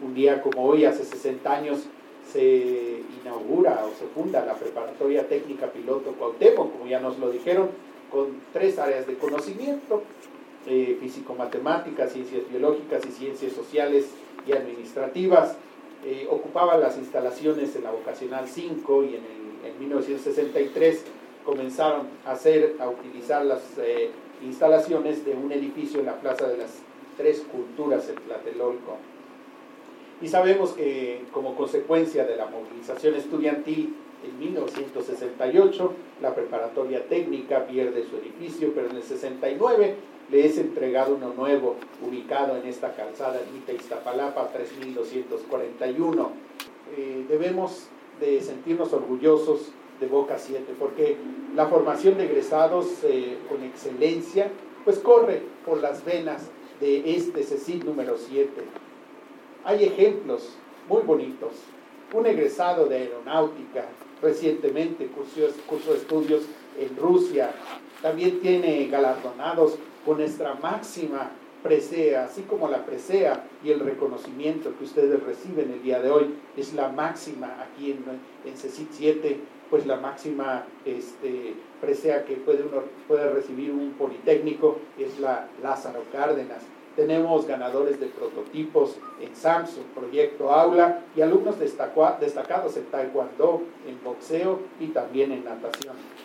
Un día como hoy, hace 60 años, se inaugura o se funda la Preparatoria Técnica Piloto Cuauhtémoc, como ya nos lo dijeron, con 3 áreas de conocimiento: físico-matemáticas, ciencias biológicas y ciencias sociales y administrativas. Ocupaba las instalaciones en la Vocacional 5 y en 1963 comenzaron a utilizar las instalaciones de un edificio en la Plaza de las Tres Culturas en Tlatelolco. Y sabemos que como consecuencia de la movilización estudiantil en 1968, la preparatoria técnica pierde su edificio, pero en el 69 le es entregado uno nuevo, ubicado en esta calzada Ermita Iztapalapa 3241. Debemos de sentirnos orgullosos de Boca 7, porque la formación de egresados con excelencia pues corre por las venas de este CECIT número 7. Hay ejemplos muy bonitos. Un egresado de aeronáutica recientemente cursó estudios en Rusia. También tiene galardonados con nuestra máxima presea, así como la presea y el reconocimiento que ustedes reciben el día de hoy es la máxima aquí en CECIT 7, pues la máxima presea que puede recibir un politécnico es la Lázaro Cárdenas. Tenemos ganadores de prototipos en Samsung, Proyecto Aula, y alumnos destacados en taekwondo, en boxeo y también en natación.